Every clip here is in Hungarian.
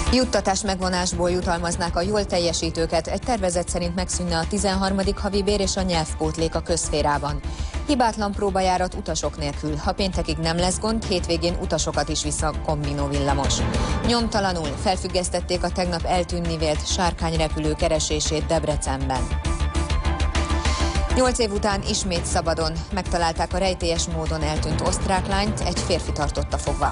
Juttatás megvonásból jutalmaznák a jól teljesítőket, egy tervezet szerint megszűnne a 13. havi bér és a nyelvpótlék a közszférában. Hibátlan próbajárat utasok nélkül. Ha péntekig nem lesz gond, hétvégén utasokat is visz a Combino villamos. Nyomtalanul felfüggesztették a tegnap eltűnni vélt sárkányrepülő keresését Debrecenben. 8 év után ismét szabadon megtalálták a rejtélyes módon eltűnt osztrák lányt, egy férfi tartotta fogva.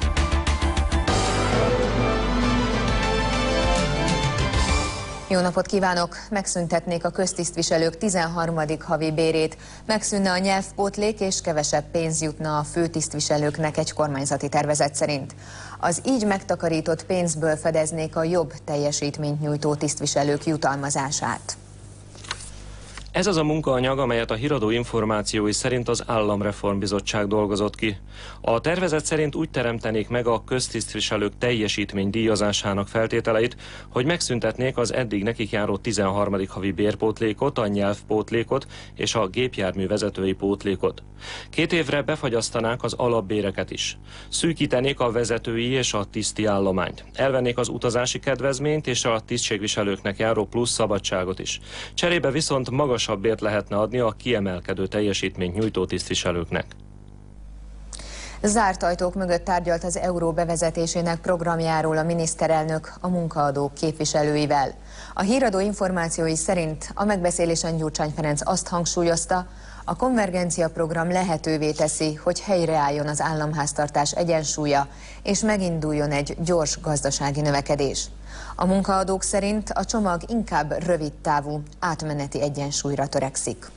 Jó napot kívánok! Megszüntetnék a köztisztviselők 13. havi bérét. Megszűnne a nyelvpótlék és kevesebb pénz jutna a főtisztviselőknek egy kormányzati tervezet szerint. Az így megtakarított pénzből fedeznék a jobb teljesítményt nyújtó tisztviselők jutalmazását. Ez az a munkaanyag, amelyet a Híradó információi szerint az Államreformbizottság dolgozott ki. A tervezet szerint úgy teremtenék meg a köztisztviselők teljesítmény díjazásának feltételeit, hogy megszüntetnék az eddig nekik járó 13. havi bérpótlékot, a nyelvpótlékot és a gépjármű vezetői pótlékot. 2 évre befagyasztanák az alapbéreket is. Szűkítenék a vezetői és a tiszti állományt. Elvennék az utazási kedvezményt és a tisztségviselőknek járó plusz szabadságot is. Cserébe viszont magasabb bért lehetne adni a kiemelkedő teljesítményt nyújtó tisztviselőknek. Zárt ajtók mögött tárgyalt az euró bevezetésének programjáról a miniszterelnök a munkaadók képviselőivel. A Híradó információi szerint a megbeszélésen Gyurcsány Ferenc azt hangsúlyozta, a konvergencia program lehetővé teszi, hogy helyreálljon az államháztartás egyensúlya, és meginduljon egy gyors gazdasági növekedés. A munkaadók szerint a csomag inkább rövidtávú, átmeneti egyensúlyra törekszik.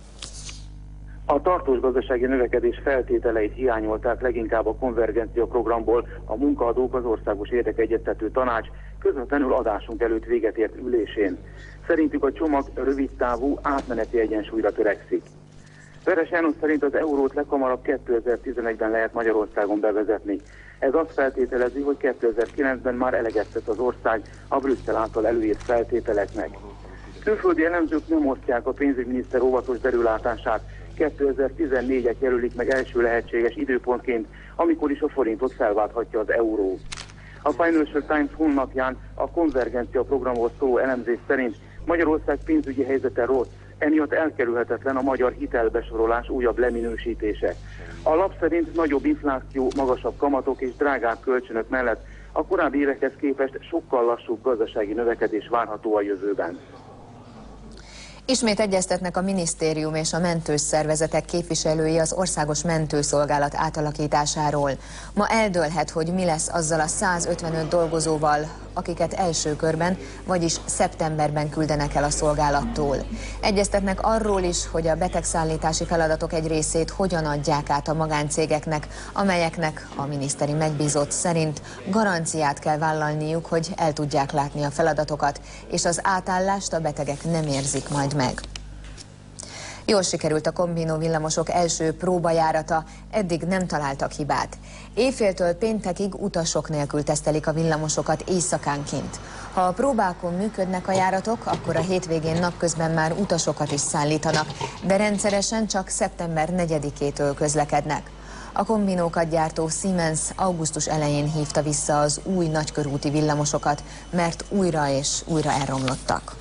A tartós gazdasági növekedés feltételeit hiányolták leginkább a konvergencia programból a munkaadók az Országos Érdekegyeztető Tanács közvetlenül adásunk előtt véget ért ülésén. Szerintük a csomag rövidtávú, átmeneti egyensúlyra törekszik. Veres János szerint az eurót leghamarabb 2011-ben lehet Magyarországon bevezetni. Ez azt feltételezi, hogy 2009-ben már eleget tett az ország a Brüsszel által előírt feltételeknek. Külföldi elemzők nem osztják a pénzügyminiszter óvatos derülátását. 2014-et jelölik meg első lehetséges időpontként, amikor is a forintot felválthatja az euró. A Financial Times honlapján a konvergencia programról szóló elemzés szerint Magyarország pénzügyi helyzete rossz, emiatt elkerülhetetlen a magyar hitelbesorolás újabb leminősítése. A lap szerint nagyobb infláció, magasabb kamatok és drágább kölcsönök mellett a korábbi évekhez képest sokkal lassúbb gazdasági növekedés várható a jövőben. Ismét egyeztetnek a minisztérium és a mentős szervezetek képviselői az Országos Mentőszolgálat átalakításáról. Ma eldőlhet, hogy mi lesz azzal a 155 dolgozóval, akiket első körben, vagyis szeptemberben küldenek el a szolgálattól. Egyeztetnek arról is, hogy a betegszállítási feladatok egy részét hogyan adják át a magáncégeknek, amelyeknek a miniszteri megbízott szerint garanciát kell vállalniuk, hogy el tudják látni a feladatokat, és az átállást a betegek nem érzik majd meg. Jól sikerült a Combino villamosok első próbajárata, eddig nem találtak hibát. Éjféltől péntekig utasok nélkül tesztelik a villamosokat éjszakánként. Ha a próbákon működnek a járatok, akkor a hétvégén napközben már utasokat is szállítanak, de rendszeresen csak szeptember 4-től közlekednek. A kombinókat gyártó Siemens augusztus elején hívta vissza az új nagykörúti villamosokat, mert újra és újra elromlottak.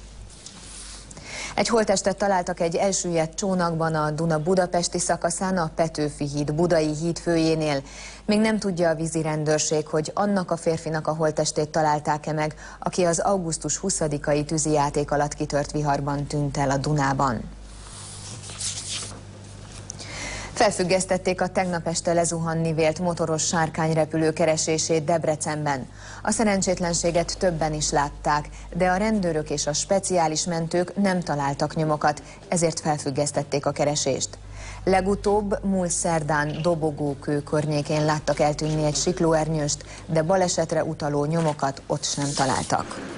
Egy holttestet találtak egy elsüllyedt csónakban a Duna budapesti szakaszán, a Petőfi híd budai hídfőjénél. Még nem tudja a vízi rendőrség, hogy annak a férfinak a holttestét találták-e meg, aki az augusztus 20-ai tűzijáték alatt kitört viharban tűnt el a Dunában. Felfüggesztették a tegnap este lezuhanni vélt motoros sárkányrepülő keresését Debrecenben. A szerencsétlenséget többen is látták, de a rendőrök és a speciális mentők nem találtak nyomokat, ezért felfüggesztették a keresést. Legutóbb múlt szerdán Dobogókő környékén láttak eltűnni egy siklóernyőst, de balesetre utaló nyomokat ott sem találtak.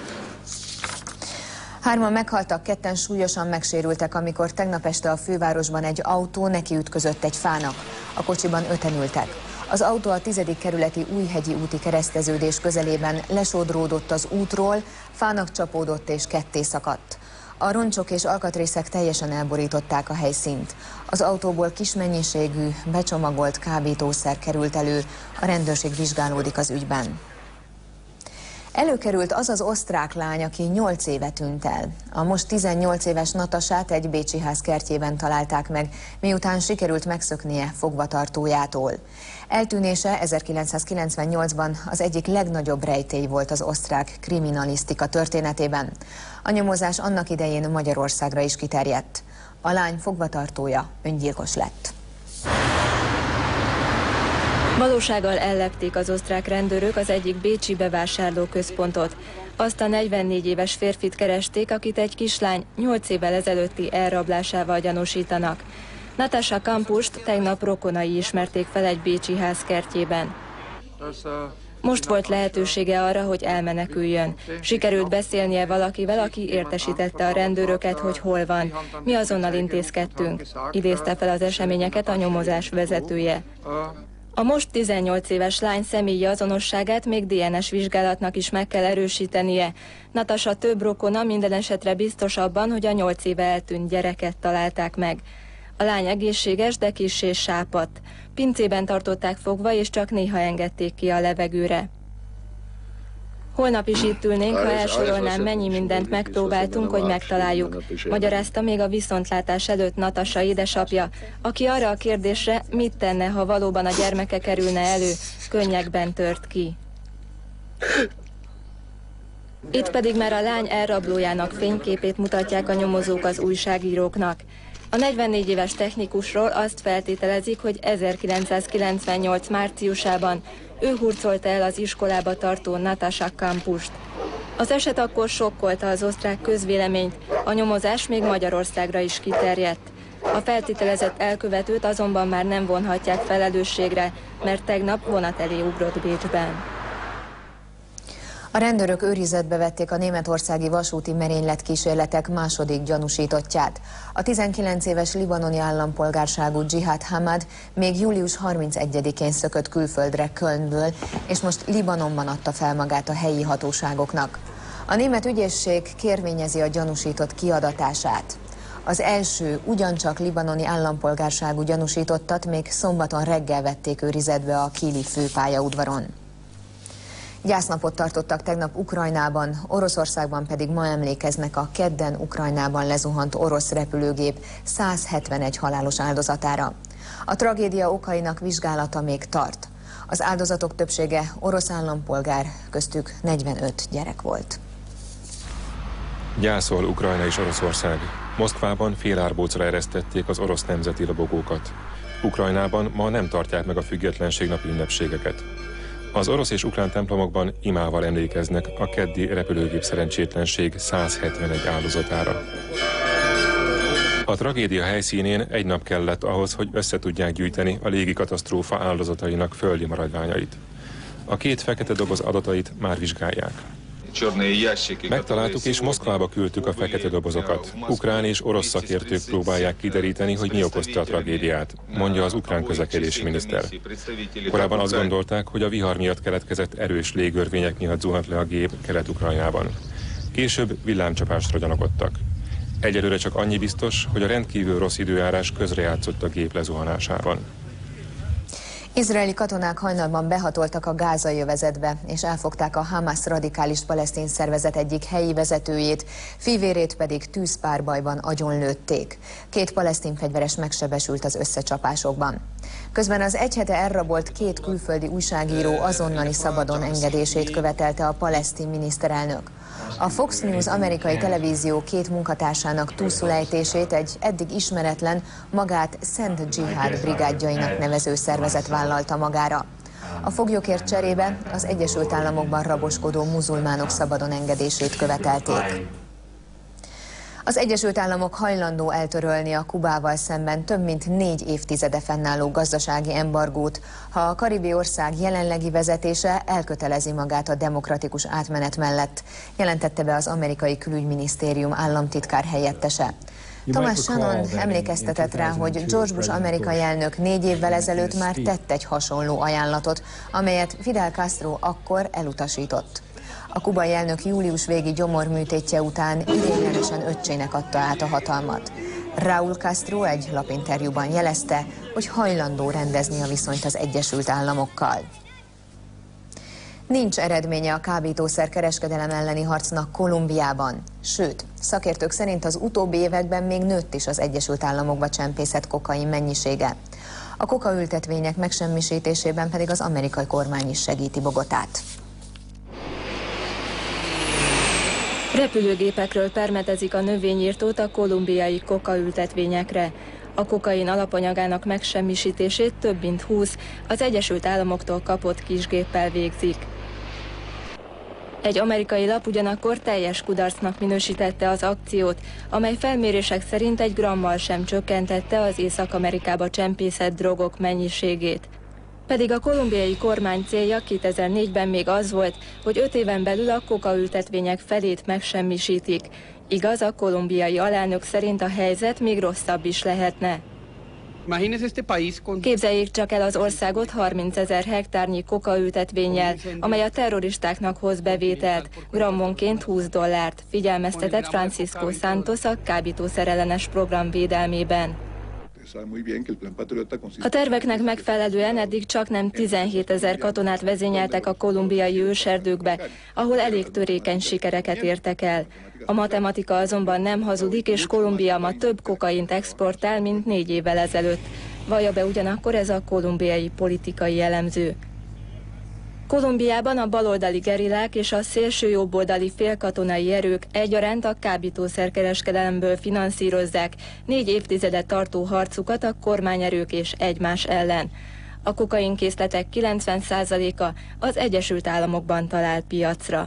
3-an meghaltak, 2-en súlyosan megsérültek, amikor tegnap este a fővárosban egy autó nekiütközött egy fának. A kocsiban 5-en ültek. Az autó a 10. kerületi Újhegyi úti kereszteződés közelében lesodródott az útról, fának csapódott és ketté szakadt. A roncsok és alkatrészek teljesen elborították a helyszínt. Az autóból kis mennyiségű, becsomagolt kábítószer került elő, a rendőrség vizsgálódik az ügyben. Előkerült az az osztrák lány, aki 8 éve tűnt el. A most 18 éves Natasát egy bécsi ház kertjében találták meg, miután sikerült megszöknie fogvatartójától. Eltűnése 1998-ban az egyik legnagyobb rejtély volt az osztrák kriminalisztika történetében. A nyomozás annak idején Magyarországra is kiterjedt. A lány fogvatartója öngyilkos lett. Valósággal ellepték az osztrák rendőrök az egyik bécsi bevásárlóközpontot. Azt a 44 éves férfit keresték, akit egy kislány 8 évvel ezelőtti elrablásával gyanúsítanak. Natasha Kampust tegnap rokonai ismerték fel egy bécsi ház kertjében. Most volt lehetősége arra, hogy elmeneküljön. Sikerült beszélnie valakivel, aki értesítette a rendőröket, hogy hol van. Mi azonnal intézkedtünk, idézte fel az eseményeket a nyomozás vezetője. A most 18 éves lány személyi azonosságát még DNS vizsgálatnak is meg kell erősítenie. Natasha több rokona minden esetre biztos abban, hogy a 8 éve eltűnt gyereket találták meg. A lány egészséges, de kissé sápadt. Pincében tartották fogva, és csak néha engedték ki a levegőre. Holnap is itt ülnénk, ha elsorolnám, mennyi mindent megpróbáltunk, hogy megtaláljuk, magyarázta még a viszontlátás előtt Natasha édesapja, aki arra a kérdésre, mit tenne, ha valóban a gyermeke kerülne elő, könnyekben tört ki. Itt pedig már a lány elrablójának fényképét mutatják a nyomozók az újságíróknak. A 44 éves technikusról azt feltételezik, hogy 1998 márciusában ő hurcolta el az iskolába tartó Natasha Kampust. Az eset akkor sokkolta az osztrák közvéleményt, a nyomozás még Magyarországra is kiterjedt. A feltételezett elkövetőt azonban már nem vonhatják felelősségre, mert tegnap vonat elé ugrott Bécsben. A rendőrök őrizetbe vették a németországi vasúti merényletkísérletek második gyanúsítottját. A 19 éves libanoni állampolgárságú Jihad Hamad még július 31-én szökött külföldre Kölnből, és most Libanonban adta fel magát a helyi hatóságoknak. A német ügyészség kérvényezi a gyanúsított kiadatását. Az első ugyancsak libanoni állampolgárságú gyanúsítottat még szombaton reggel vették őrizetbe a Kíli főpályaudvaron. Gyásznapot tartottak tegnap Ukrajnában, Oroszországban pedig ma emlékeznek a kedden Ukrajnában lezuhant orosz repülőgép 171 halálos áldozatára. A tragédia okainak vizsgálata még tart. Az áldozatok többsége orosz állampolgár, köztük 45 gyerek volt. Gyászol Ukrajna és Oroszország. Moszkvában félárbócra eresztették az orosz nemzeti lobogókat. Ukrajnában ma nem tartják meg a függetlenség napi ünnepségeket. Az orosz és ukrán templomokban imával emlékeznek a keddi repülőgép szerencsétlenség 171 áldozatára. A tragédia helyszínén egy nap kellett ahhoz, hogy összetudják gyűjteni a légikatasztrófa áldozatainak földi maradványait. A két fekete doboz adatait már vizsgálják. Megtaláltuk és Moszkvába küldtük a fekete dobozokat. Ukrán és orosz szakértők próbálják kideríteni, hogy mi okozta a tragédiát, mondja az ukrán közlekedési miniszter. Korábban azt gondolták, hogy a vihar miatt keletkezett erős légörvények miatt zuhant le a gép Kelet-Ukrajnában. Később villámcsapásra gyanakodtak. Egyelőre csak annyi biztos, hogy a rendkívül rossz időjárás közrejátszott a gép lezuhanásában. Izraeli katonák hajnalban behatoltak a gázai övezetbe, és elfogták a Hamas radikális palesztin szervezet egyik helyi vezetőjét, fivérét pedig tűzpárbajban agyonlőtték. 2 palesztin fegyveres megsebesült az összecsapásokban. Közben az egy hete elrabolt 2 külföldi újságíró azonnali szabadon engedését követelte a palesztin miniszterelnök. A Fox News amerikai televízió 2 munkatársának túlszulejtését egy eddig ismeretlen, magát Szent Dzsihád brigádjainak nevező szervezet vállalta magára. A foglyokért cserébe az Egyesült Államokban raboskodó muzulmánok szabadon engedését követelték. Az Egyesült Államok hajlandó eltörölni a Kubával szemben több mint 4 évtizede fennálló gazdasági embargót, ha a karibi ország jelenlegi vezetése elkötelezi magát a demokratikus átmenet mellett, jelentette be az amerikai külügyminisztérium államtitkár helyettese. Thomas Shannon emlékeztetett rá, hogy George Bush amerikai elnök 4 évvel ezelőtt már tett egy hasonló ajánlatot, amelyet Fidel Castro akkor elutasított. A kubai elnök július végi gyomorműtétje után idéglenesen öccsének adta át a hatalmat. Raúl Castro egy lapinterjúban jelezte, hogy hajlandó rendezni a viszonyt az Egyesült Államokkal. Nincs eredménye a kábítószer kereskedelem elleni harcnak Kolumbiában. Sőt, szakértők szerint az utóbbi években még nőtt is az Egyesült Államokba csempészett kokain mennyisége. A kokaültetvények megsemmisítésében pedig az amerikai kormány is segíti Bogotát. Repülőgépekről permetezik a növényírtót a kolumbiai kokaültetvényekre. A kokain alapanyagának megsemmisítését több mint 20 az Egyesült Államoktól kapott kisgéppel végzik. Egy amerikai lap ugyanakkor teljes kudarcnak minősítette az akciót, amely felmérések szerint 1 grammal sem csökkentette az Észak-Amerikába csempészett drogok mennyiségét. Pedig a kolumbiai kormány célja 2004-ben még az volt, hogy 5 éven belül a kokaültetvények felét megsemmisítik. Igaz, a kolumbiai alelnök szerint a helyzet még rosszabb is lehetne. Képzeljék csak el az országot 30 000 hektárnyi kokaültetvénnyel, amely a terroristáknak hoz bevételt, grammonként $20, figyelmeztetett Francisco Santos a kábítószerellenes program védelmében. A terveknek megfelelően eddig csaknem 17 000 katonát vezényeltek a kolumbiai őserdőkbe, ahol elég törékeny sikereket értek el. A matematika azonban nem hazudik, és Kolumbia ma több kokaint exportál, mint 4 évvel ezelőtt. Vallja be ugyanakkor ez a kolumbiai politikai elemző. Kolumbiában a baloldali gerillák és a szélső jobboldali félkatonai erők egyaránt a kábítószerkereskedelemből finanszírozzák 4 évtizedet tartó harcukat a kormányerők és egymás ellen. A kokainkészletek 90%-a az Egyesült Államokban talál piacra.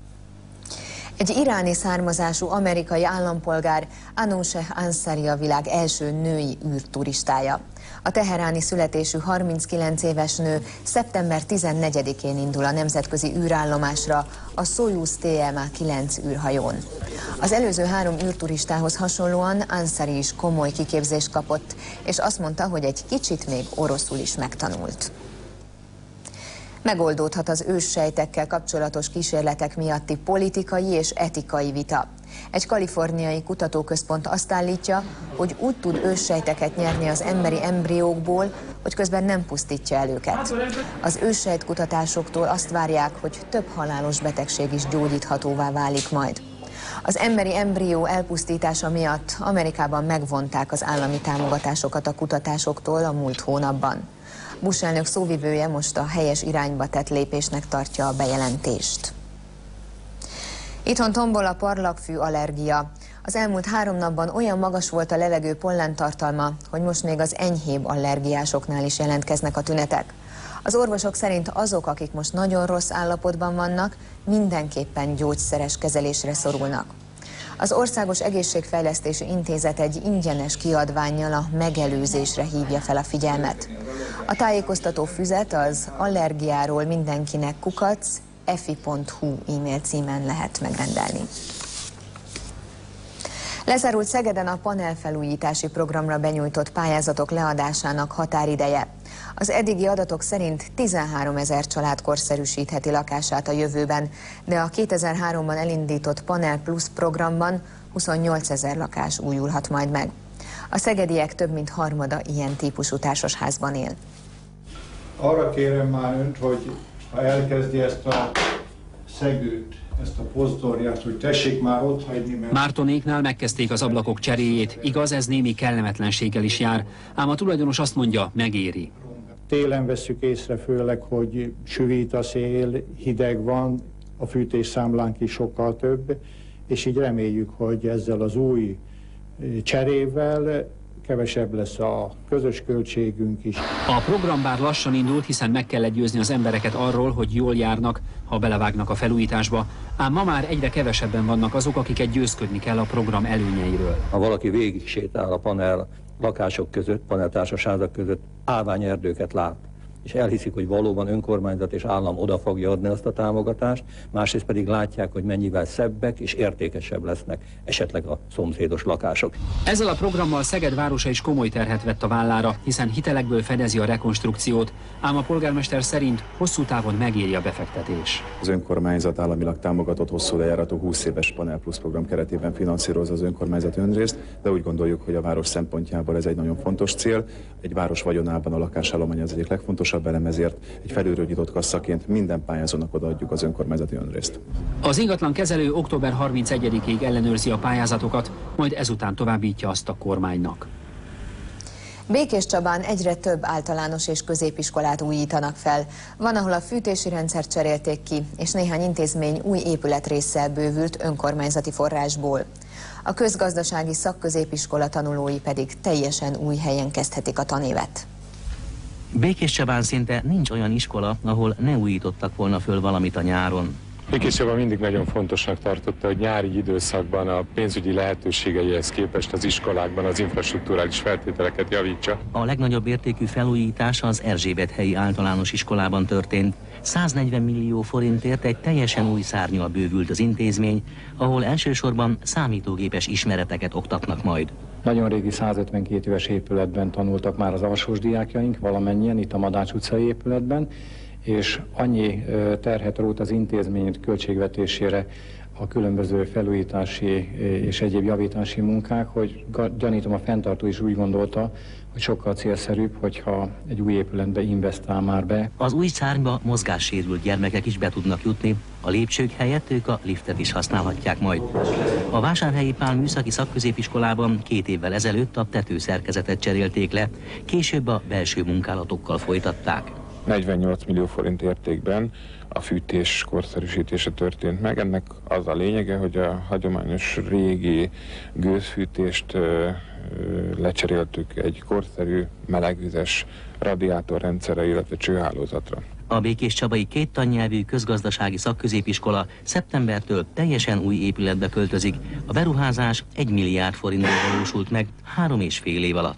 Egy iráni származású amerikai állampolgár, Anousheh Ansari a világ első női űrturistája. A teheráni születésű 39 éves nő szeptember 14-én indul a nemzetközi űrállomásra a Szojuz TMA-9 űrhajón. Az előző 3 űrturistához hasonlóan Ansari is komoly kiképzést kapott, és azt mondta, hogy egy kicsit még oroszul is megtanult. Megoldódhat az őssejtekkel kapcsolatos kísérletek miatti politikai és etikai vita. Egy kaliforniai kutatóközpont azt állítja, hogy úgy tud őssejteket nyerni az emberi embriókból, hogy közben nem pusztítja el őket. Az őssejtkutatásoktól azt várják, hogy több halálos betegség is gyógyíthatóvá válik majd. Az emberi embrió elpusztítása miatt Amerikában megvonták az állami támogatásokat a kutatásoktól a múlt hónapban. Bush elnök szóvivője most a helyes irányba tett lépésnek tartja a bejelentést. Itthon tombol a parlagfű allergia. Az elmúlt 3 napban olyan magas volt a levegő pollentartalma, hogy most még az enyhébb allergiásoknál is jelentkeznek a tünetek. Az orvosok szerint azok, akik most nagyon rossz állapotban vannak, mindenképpen gyógyszeres kezelésre szorulnak. Az Országos Egészségfejlesztési Intézet egy ingyenes kiadvánnyal a megelőzésre hívja fel a figyelmet. A tájékoztató füzet az allergiáról mindenkinek @efi.hu e-mail címen lehet megrendelni. Lezárult Szegeden a panelfelújítási programra benyújtott pályázatok leadásának határideje. Az eddigi adatok szerint 13 000 család korszerűsítheti lakását a jövőben, de a 2003-ban elindított Panel Plus programban 28 000 lakás újulhat majd meg. A szegediek több mint harmada ilyen típusú társasházban él. Arra kérem már önt, hogy ha elkezdi ezt a szegőt, ezt a pozdorját, hogy tessék már otthagyni, mert... Mártonéknál megkezdték az ablakok cseréjét, igaz, ez némi kellemetlenséggel is jár, ám a tulajdonos azt mondja, megéri. Télen vesszük észre főleg, hogy süvít a szél, hideg van, a fűtésszámlánk is sokkal több, és így reméljük, hogy ezzel az új cserével kevesebb lesz a közös költségünk is. A program bár lassan indult, hiszen meg kell győzni az embereket arról, hogy jól járnak, ha belevágnak a felújításba, ám ma már egyre kevesebben vannak azok, akiket győzködni kell a program előnyeiről. Ha valaki végig sétál a panel lakások között, paneltársasházak között, állványerdőket lát, és elhiszik, hogy valóban önkormányzat és állam oda fogja adni azt a támogatást, másrészt pedig látják, hogy mennyivel szebbek és értékesebb lesznek esetleg a szomszédos lakások. Ezzel a programmal Szeged városa is komoly terhet vett a vállára, hiszen hitelekből fedezi a rekonstrukciót, ám a polgármester szerint hosszú távon megéri a befektetés. Az önkormányzat államilag támogatott hosszú lejáratú 20 éves Panel Plus program keretében finanszírozza az önkormányzat önrészt, de úgy gondoljuk, hogy a város szempontjából ez egy nagyon fontos cél. Egy város vagyonában a lakásállomány az egyik legfontosabb legfontosabb elem, ezért egy felülről nyitott kaszaként minden pályázónak odaadjuk az önkormányzati önrészt. Az ingatlan kezelő október 31-ig ellenőrzi a pályázatokat, majd ezután továbbítja azt a kormánynak. Békéscsabán egyre több általános és középiskolát újítanak fel. Van, ahol a fűtési rendszert cserélték ki, és néhány intézmény új épületrésszel bővült önkormányzati forrásból. A közgazdasági szakközépiskola tanulói pedig teljesen új helyen kezdhetik a tanévet. Békéscsabán szinte nincs olyan iskola, ahol ne újítottak volna föl valamit a nyáron. Békéscsabán mindig nagyon fontosnak tartotta, hogy nyári időszakban a pénzügyi lehetőségeihez képest az iskolákban az infrastrukturális feltételeket javítsa. A legnagyobb értékű felújítás az Erzsébethelyi általános iskolában történt. 140 millió forintért egy teljesen új szárnnyal bővült az intézmény, ahol elsősorban számítógépes ismereteket oktatnak majd. Nagyon régi 152 éves épületben tanultak már az alsós diákjaink, valamennyien itt a Madács utcai épületben, és annyi terhet rótt az intézmény költségvetésére a különböző felújítási és egyéb javítási munkák, hogy gyanítom, a fenntartó is úgy gondolta, hogy sokkal célszerűbb, hogyha egy új épületbe investál már be. Az új szárnyba mozgássérült gyermekek is be tudnak jutni, a lépcsők helyett ők a liftet is használhatják majd. A Vásárhelyi Pál Műszaki Szakközépiskolában 2 évvel ezelőtt a tetőszerkezetet cserélték le, később a belső munkálatokkal folytatták. 48 millió forint értékben a fűtés korszerűsítése történt meg. Ennek az a lényege, hogy a hagyományos régi gőzfűtést lecseréltük egy korszerű melegvizes radiátorrendszerre, illetve csőhálózatra. A békéscsabai 2 tannyelvű közgazdasági szakközépiskola szeptembertől teljesen új épületbe költözik. A beruházás 1 milliárd forintból valósult meg 3,5 év alatt.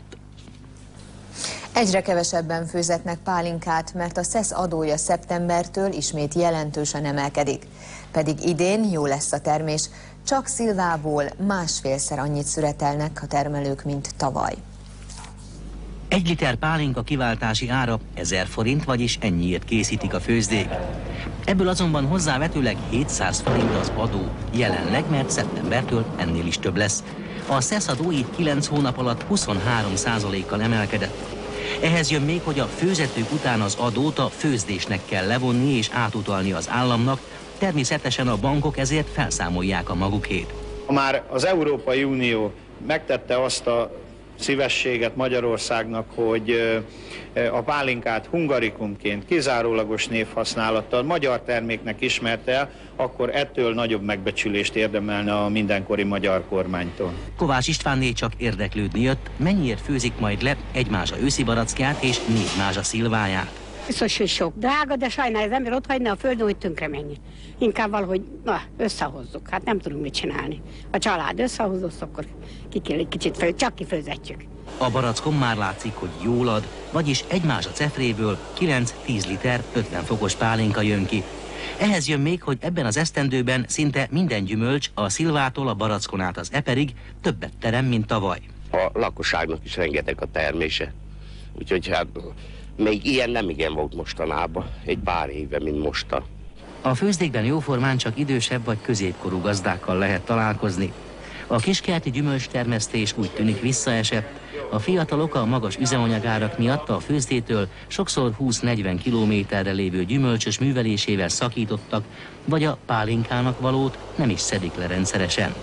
Egyre kevesebben főzetnek pálinkát, mert a SZESZ adója szeptembertől ismét jelentősen emelkedik. Pedig idén jó lesz a termés, csak szilvából 1,5-szer annyit szüretelnek a termelők, mint tavaly. 1 liter pálinka kiváltási ára 1000 forint, vagyis ennyiért készítik a főzdék. Ebből azonban hozzávetőleg 700 forint az adó jelenleg, mert szeptembertől ennél is több lesz. A SZESZ adó itt 9 hónap alatt 23%-kal emelkedett. Ehhez jön még, hogy a főzetők után az adót a főzdésnek kell levonni és átutalni az államnak, természetesen a bankok ezért felszámolják a magukét. Már az Európai Unió megtette azt a szívességet Magyarországnak, hogy a pálinkát hungarikumként, kizárólagos névhasználattal magyar terméknek ismerte el, akkor ettől nagyobb megbecsülést érdemelne a mindenkori magyar kormánytól. Kovács Istvánné csak érdeklődni jött, mennyiért főzik majd le 1 mázsa őszi barackját és 4 mázsa szilváját. Biztos, hogy sok drága, de sajnálja az ember ott hagyna a földön, hogy tönkre menjen. Inkább valahogy összehozzuk, hát nem tudunk mit csinálni. A család összehozott, akkor egy kicsit csak kifőzetjük. A barackon már látszik, hogy jól ad, vagyis 1 mázsa cefréből 9-10 liter 50 fokos pálinka jön ki. Ehhez jön még, hogy ebben az esztendőben szinte minden gyümölcs, a szilvától a barackon át az eperig többet terem, mint tavaly. A lakosságnak is rengeteg a termése, úgyhogy hát még ilyen nem igen volt mostanában, egy pár éve, mint mostan. A főzdékben jóformán csak idősebb vagy középkorú gazdákkal lehet találkozni. A kiskerti gyümölcstermesztés úgy tűnik visszaesett. A fiatalok a magas üzemanyagárak miatt a főzdétől sokszor 20-40 kilométerre lévő gyümölcsös művelésével szakítottak, vagy a pálinkának valót nem is szedik le rendszeresen.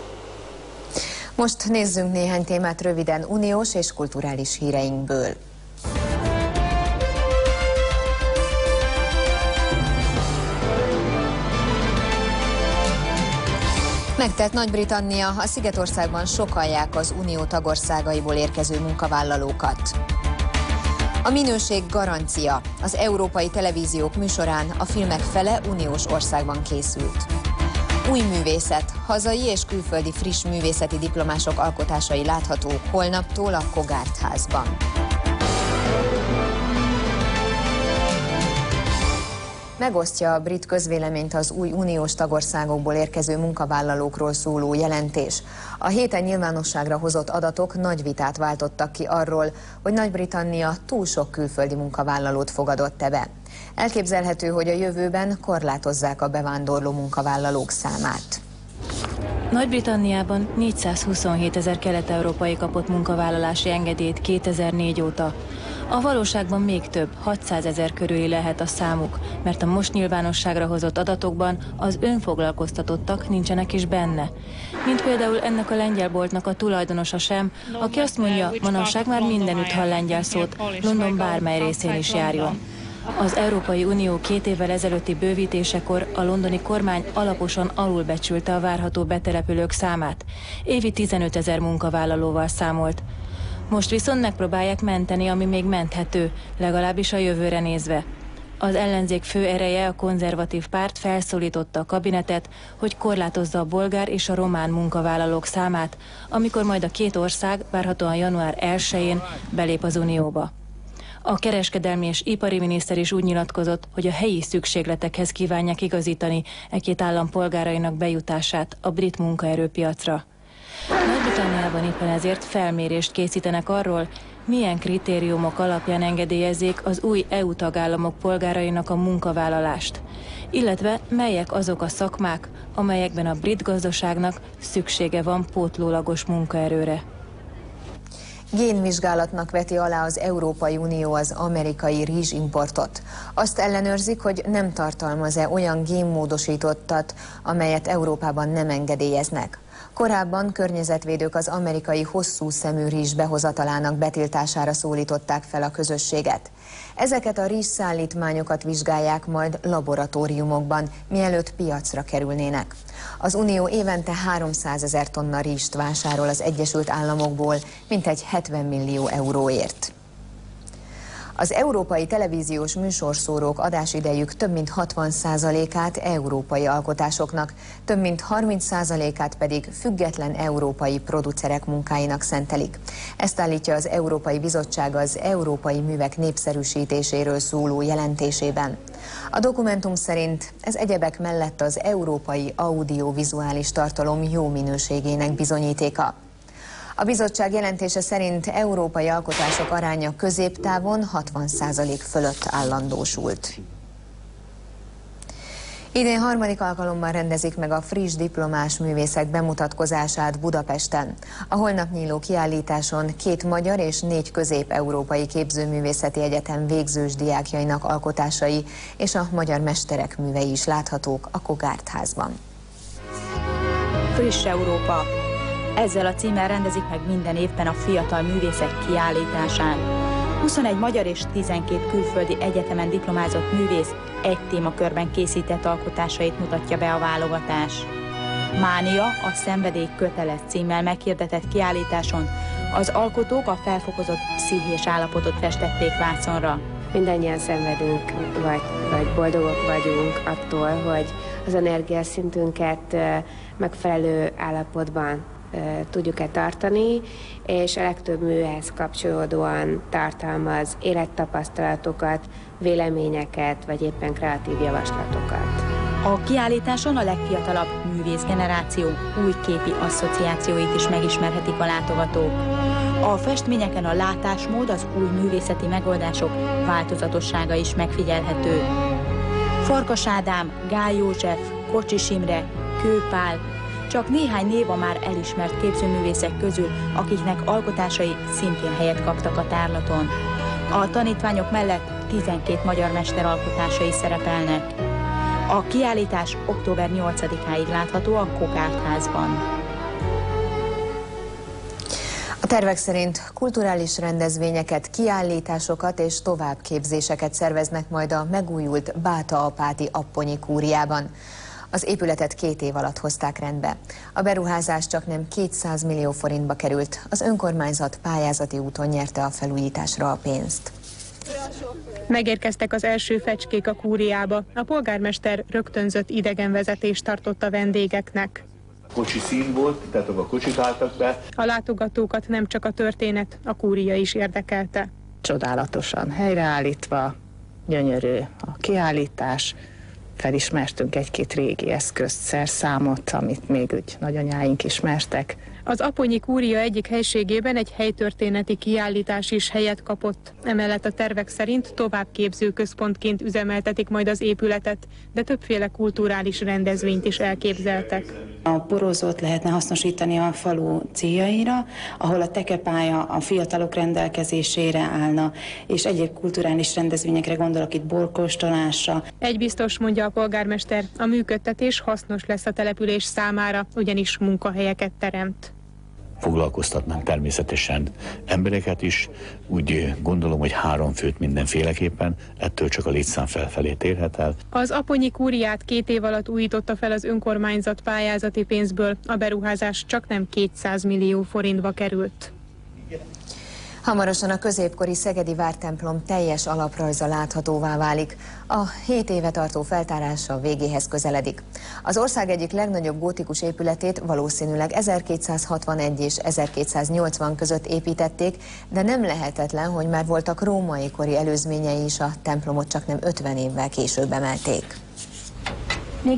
Most nézzünk néhány témát röviden uniós és kulturális híreinkből. Megtelt Nagy-Britannia, a Szigetországban sokkolják az unió tagországaiból érkező munkavállalókat. A minőség garancia. Az európai televíziók műsorán a filmek fele uniós országban készült. Új művészet. Hazai és külföldi friss művészeti diplomások alkotásai láthatók holnaptól a Kogárth házban. Megosztja a brit közvéleményt az új uniós tagországokból érkező munkavállalókról szóló jelentés. A héten nyilvánosságra hozott adatok nagy vitát váltottak ki arról, hogy Nagy-Britannia túl sok külföldi munkavállalót fogadott be. Elképzelhető, hogy a jövőben korlátozzák a bevándorló munkavállalók számát. Nagy-Britanniában 427 000 kelet-európai kapott munkavállalási engedélyt 2004 óta. A valóságban még több, 600 000 körüli lehet a számuk, mert a most nyilvánosságra hozott adatokban az önfoglalkoztatottak nincsenek is benne. Mint például ennek a lengyel boltnak a tulajdonosa sem, aki azt mondja, manapság már mindenütt hall lengyel szót, London bármely részén is járjon. Az Európai Unió 2 évvel ezelőtti bővítésekor a londoni kormány alaposan alulbecsülte a várható betelepülők számát. Évi 15 000 munkavállalóval számolt. Most viszont megpróbálják menteni, ami még menthető, legalábbis a jövőre nézve. Az ellenzék fő ereje, a konzervatív párt felszólította a kabinetet, hogy korlátozza a bolgár és a román munkavállalók számát, amikor majd a két ország várhatóan január 1-én belép az Unióba. A kereskedelmi és ipari miniszter is úgy nyilatkozott, hogy a helyi szükségletekhez kívánják igazítani két állam polgárainak bejutását a brit munkaerőpiacra. Nagy-Britanniában éppen ezért felmérést készítenek arról, milyen kritériumok alapján engedélyezzék az új EU tagállamok polgárainak a munkavállalást, illetve melyek azok a szakmák, amelyekben a brit gazdaságnak szüksége van pótlólagos munkaerőre. Génvizsgálatnak veti alá az Európai Unió az amerikai rizsimportot. Azt ellenőrzik, hogy nem tartalmaz-e olyan génmódosítottat, amelyet Európában nem engedélyeznek. Korábban környezetvédők az amerikai hosszú szemű rizs behozatalának betiltására szólították fel a közösséget. Ezeket a rizsszállítmányokat vizsgálják majd laboratóriumokban, mielőtt piacra kerülnének. Az Unió évente 300 000 tonna rizst vásárol az Egyesült Államokból, mintegy 70 millió euróért. Az európai televíziós műsorszórók adásidejük több mint 60%-át európai alkotásoknak, több mint 30%-át pedig független európai producerek munkáinak szentelik. Ezt állítja az Európai Bizottság az európai művek népszerűsítéséről szóló jelentésében. A dokumentum szerint ez egyebek mellett az európai audiovizuális tartalom jó minőségének bizonyítéka. A bizottság jelentése szerint európai alkotások aránya középtávon 60% fölött állandósult. Idén harmadik alkalommal rendezik meg a friss diplomás művészek bemutatkozását Budapesten. A holnap nyíló kiállításon 2 magyar és 4 közép-európai képzőművészeti egyetem végzős diákjainak alkotásai és a magyar mesterek művei is láthatók a Kogárd házban. Friss Európa. Ezzel a címmel rendezik meg minden évben a fiatal művészek kiállításán. 21 magyar és 12 külföldi egyetemen diplomázott művész egy témakörben készített alkotásait mutatja be a válogatás. Mánia, a szenvedély köteles címmel meghirdetett kiállításon az alkotók a felfokozott pszichés állapotot festették vászonra. Mindannyian szenvedünk, vagy boldogok vagyunk attól, hogy az energiaszintünket megfelelő állapotban tudjuk-e tartani, és a legtöbb műhez kapcsolódóan tartalmaz élettapasztalatokat, véleményeket, vagy éppen kreatív javaslatokat. A kiállításon a legfiatalabb művészgeneráció új képi asszociációit is megismerhetik a látogatók. A festményeken a látásmód, az új művészeti megoldások változatossága is megfigyelhető. Farkas Ádám, Gál József, Kocsis Imre, Kő Pál, csak néhány név a már elismert képzőművészek közül, akiknek alkotásai szintén helyet kaptak a tárlaton. A tanítványok mellett 12 magyar mester alkotásai szerepelnek. A kiállítás október 8-áig látható a Kogárd házban. A tervek szerint kulturális rendezvényeket, kiállításokat és továbbképzéseket szerveznek majd a megújult Báta-apáti apponyi kúriában. Az épületet 2 év alatt hozták rendbe. A beruházás csaknem 200 millió forintba került. Az önkormányzat pályázati úton nyerte a felújításra a pénzt. Megérkeztek az első fecskék a kúriába. A polgármester rögtönzött idegenvezetést tartott a vendégeknek. Kocsi szín volt, tehát a kocsik álltak be. A látogatókat nem csak a történet, a kúria is érdekelte. Csodálatosan helyreállítva, gyönyörű a kiállítás, felismertünk egy-két régi eszközt, szerszámot, amit még úgy nagyanyáink ismertek. Az Aponyi Kúria egyik helységében egy helytörténeti kiállítás is helyet kapott. Emellett a tervek szerint továbbképző központként üzemeltetik majd az épületet, de többféle kulturális rendezvényt is elképzeltek. A borózót lehetne hasznosítani a falu céljaira, ahol a tekepálya a fiatalok rendelkezésére állna, és egyéb kulturális rendezvényekre gondolok itt borkóstolásra. Egy biztos, mondja a polgármester, a működtetés hasznos lesz a település számára, ugyanis munkahelyeket teremt. Foglalkoztatnánk természetesen embereket is, úgy gondolom, hogy 3 főt mindenféleképpen, ettől csak a létszám felfelé térhet el. Az Aponyi Kúriát 2 év alatt újította fel az önkormányzat pályázati pénzből, a beruházás csaknem 200 millió forintba került. Hamarosan a középkori szegedi vártemplom teljes alaprajza láthatóvá válik. A 7 éve tartó feltárása végéhez közeledik. Az ország egyik legnagyobb gótikus épületét valószínűleg 1261 és 1280 között építették, de nem lehetetlen, hogy már voltak római kori előzményei is, a templomot csaknem 50 évvel később emelték. Még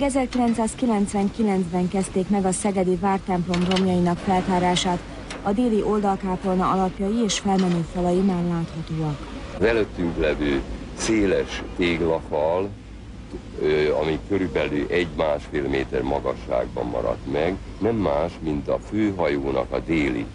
1999-ben kezdték meg a szegedi vártemplom romjainak feltárását. A déli oldalkápolna alapjai és felmenő falai már láthatóak. Az előttünk levő széles téglafal, ami körülbelül 1-1,5 méter magasságban maradt meg, nem más, mint a főhajónak a déli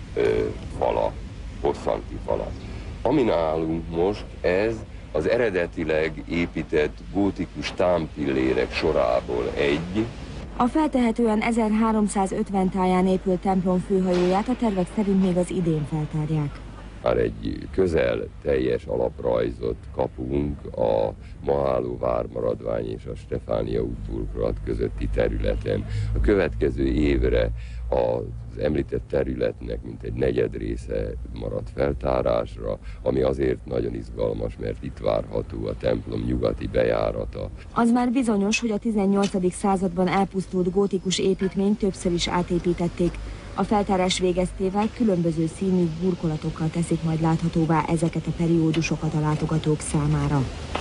fala, hosszanti fala. Ami nálunk most, ez az eredetileg épített gótikus támpillérek sorából egy. A feltehetően 1350 táján épült templom főhajóját a tervek szerint még az idén feltárják. Már egy közel teljes alaprajzot kapunk a ma álló vármaradvány és a Stefánia útburkolat közötti területen. A következő évre az említett területnek mintegy 1/4 része maradt feltárásra, ami azért nagyon izgalmas, mert itt várható a templom nyugati bejárata. Az már bizonyos, hogy a 18. században elpusztult gótikus építményt többször is átépítették. A feltárás végeztével különböző színű burkolatokkal teszik majd láthatóvá ezeket a periódusokat a látogatók számára.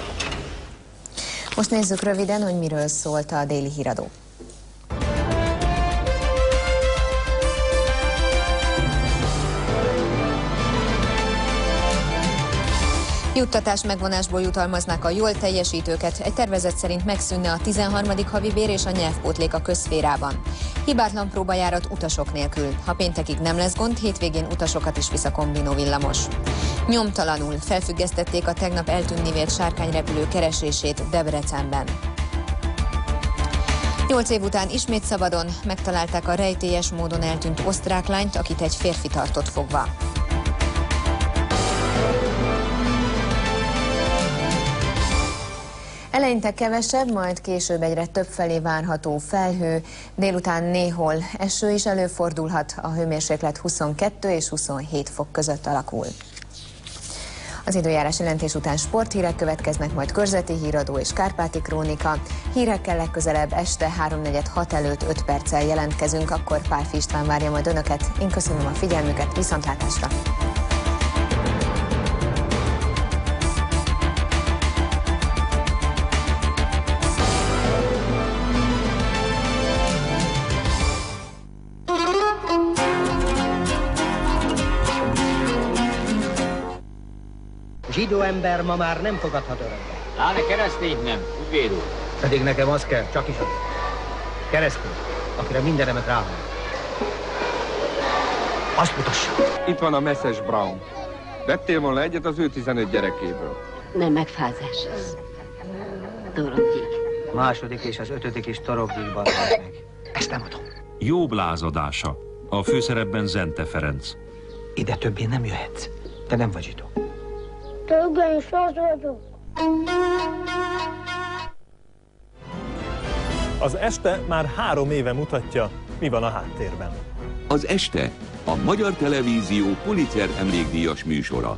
Most nézzük röviden, hogy miről szólt a déli híradó. Juttatás megvonásból jutalmaznák a jól teljesítőket, egy tervezet szerint megszűnne a 13. havi bér és a nyelvpótlék a közszférában. Hibátlan próbajárat utasok nélkül. Ha péntekig nem lesz gond, hétvégén utasokat is visz a kombinó villamos. Nyomtalanul felfüggesztették a tegnap eltűnni vélt sárkányrepülő keresését Debrecenben. 8 év után ismét szabadon megtalálták a rejtélyes módon eltűnt osztrák lányt, akit egy férfi tartott fogva. Eleinte kevesebb, majd később egyre többfelé várható felhő, délután néhol eső is előfordulhat, a hőmérséklet 22 és 27 fok között alakul. Az időjárás jelentés után sporthírek következnek, majd körzeti híradó és kárpáti krónika. Hírekkel legközelebb este 3:46 előtt 5 perccel jelentkezünk, akkor Pálfi István várja majd önöket. Én köszönöm a figyelmüket, viszontlátásra! Zsidó ember ma már nem fogadhat örökbe. Láne keresztény nem, ügyvéd úr. Pedig nekem az kell, csak is az. Keresztény, akire mindenemet ráhol. Azt mutassa. Itt van a Meszes Brown. Vettél volna egyet az ő 15 gyerekéből. Nem megfázás ez. Torokgyík. Második és az 5. is torokgyíkban halt meg. Ezt nem adom. Jobb lázadása. A főszerepben Zente Ferenc. Ide többé nem jöhetsz. Te nem vagy zsidó. Többen is az vagyok. Az este már 3 éve mutatja, mi van a háttérben. Az este a Magyar Televízió Pulitzer emlékdíjas műsora.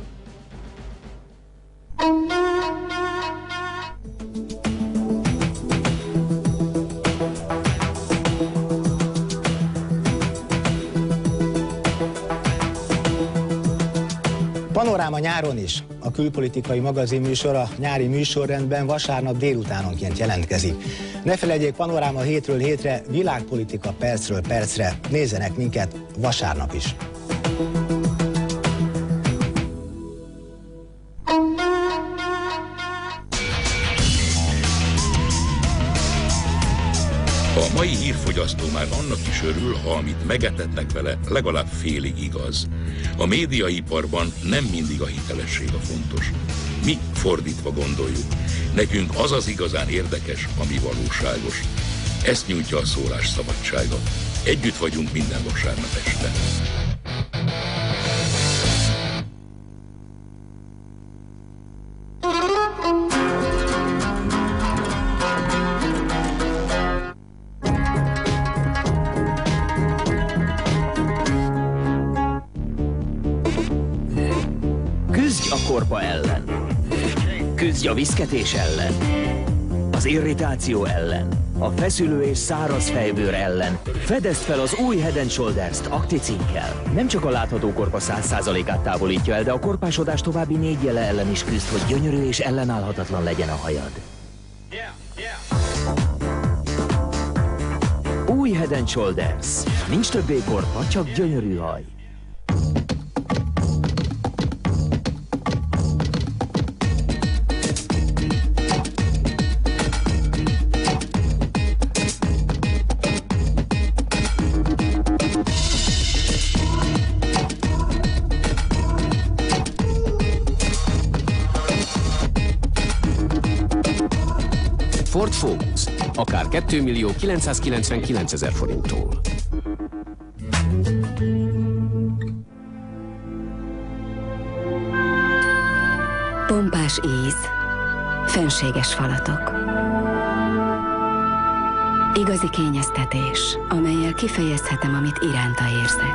Panoráma nyáron is, a külpolitikai magazinműsor a nyári műsorrendben vasárnap délutánonként jelentkezik. Ne felejtjék, Panoráma hétről hétre, világpolitika percről percre. Nézzenek minket vasárnap is! A mai hírfogyasztó már annak is örül, ha amit megetetnek vele, legalább félig igaz. A médiaiparban nem mindig a hitelesség a fontos. Mi fordítva gondoljuk. Nekünk az az igazán érdekes, ami valóságos. Ezt nyújtja a szólás szabadsága. Együtt vagyunk minden vasárnap este. Küzdj a korpa ellen. Küzdj a viszketés ellen. Az irritáció ellen. A feszülő és száraz fejbőr ellen. Fedezd fel az új Head & Shoulders-t akticinkkal. Nem csak a látható korpa 100%-át távolítja el, de a korpásodás további 4 jele ellen is küzd, hogy gyönyörű és ellenállhatatlan legyen a hajad. Új Head & Shoulders. Nincs többé korpa, csak gyönyörű haj. Ford Focus, akár 2.999.000 forinttól. Pompás íz, fenséges falatok. Igazi kényeztetés, amellyel kifejezhetem, amit iránta érzek.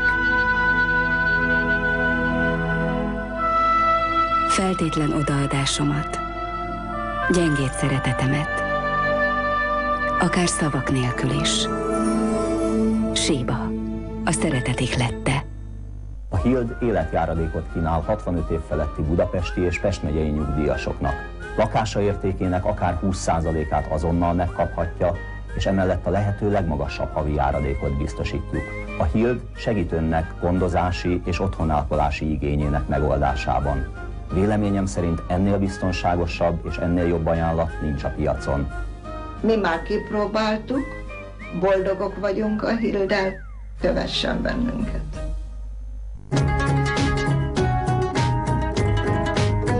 Feltétlen odaadásomat, gyengéd szeretetemet, akár szavak nélkül is. Síba, a szeretet ihlette. A Hild életjáradékot kínál 65 év feletti budapesti és Pest megyei nyugdíjasoknak. Lakása értékének akár 20%-át azonnal megkaphatja, és emellett a lehető legmagasabb havi járadékot biztosítjuk. A Hild segít önnek gondozási és otthonápolási igényének megoldásában. Véleményem szerint ennél biztonságosabb és ennél jobb ajánlat nincs a piacon. Mi már kipróbáltuk, boldogok vagyunk a Hilddel, kövessen bennünket!